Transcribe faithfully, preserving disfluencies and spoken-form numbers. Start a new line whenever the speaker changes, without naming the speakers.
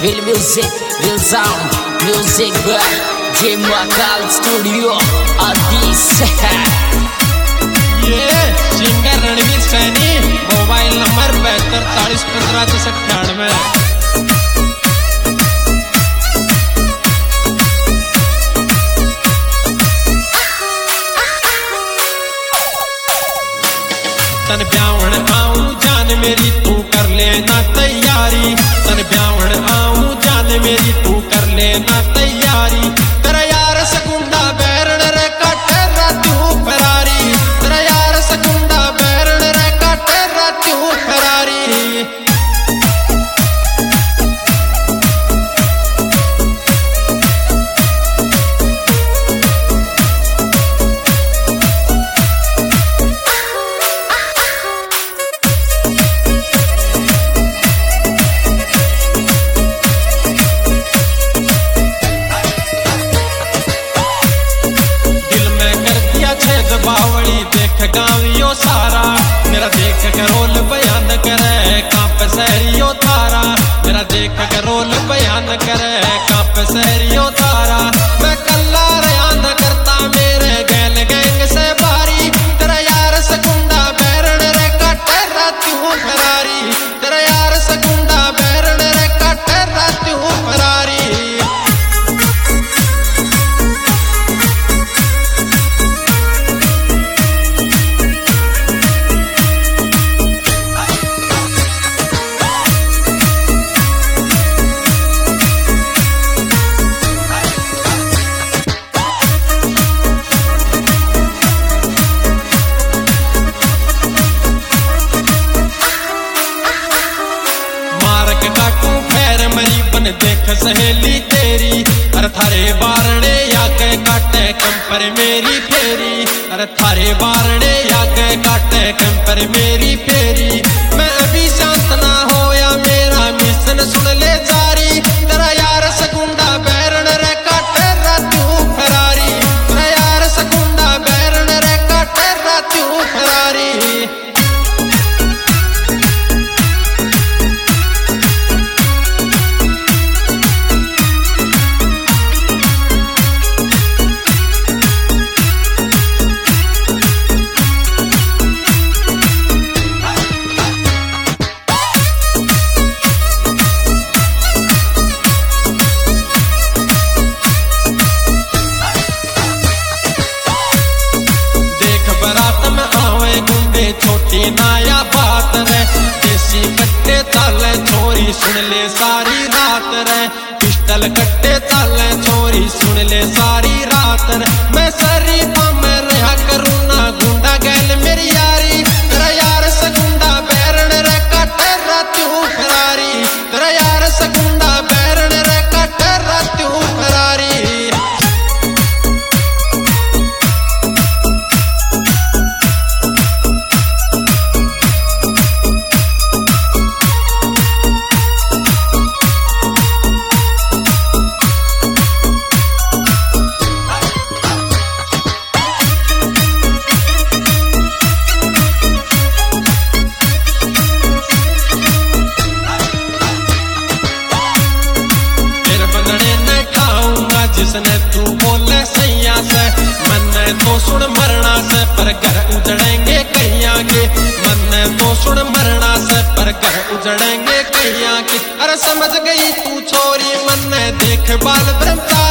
real music, real sound, music by J Mahakal Studio Adis है।
ये singer Ranveer Saini, mobile number बहत्तर चालीस पंद्रह दस अट्ठानवे। तन ब्यावण आऊं जान मेरी तू कर लेना तैयारी, तन ब्यावण आऊं जान मेरी तू कर लेना तैयारी। तेरा यार सकुंडा बैरण रे काटे रातू फरारी, तेरा यार सकुंडा बैरण रे काटे रातू फरारी। बावड़ी देख गाँवियों सारा, मेरा देख के रोल बयान करे कांप सहरियों थारा, मेरा देख के रोल बयान करे कांप सहरियों थारा। मैं कल्ला रयान करता मेरे गैल गैंग से बारी, तेरा यार सकुंडा बैरण रे काटे रातू फरारी, तेरा यार सकुंडा बैरण रे काटे रातू फरारी। देख सहेली तेरी अरे थारे बारणे याके काटे कंपर मेरी फेरी, अरे थारे बारणे याके काटे कंपर मेरी फेरी। मैं अभी शांत ना होया मेरा मिशन सुन ले जारी, तेरा यार सकुंडा बैरण रे काटे रातू फरारी, तेरा यार सकुंडा बैरण रे काटे रातू फरारी। छोटी नाया बात रे, देसी कट्टे ताले छोरी सुन ले सारी रात रे, पिस्टल कट्टे ताले छोरी सुन ले सारी रात रे। मैं शरीफा में रहा करूँ ना गुंडा गैल मेरी यारी, तेरा यार सकुंडा बैरण रे काटे रातू फरारी, तेरा यार सकुंडा बैरण रे काटे रातू फरारी। जिसने तू बोले सैया से मन्ने तो सुन मरना से पर घर उजड़ेंगे कहिया के, मन्ने तो सुन मरना से पर घर उजड़ेंगे कहिया के। अरे समझ गई तू छोरी मन्ने देख बाल ब्रह्मचारी।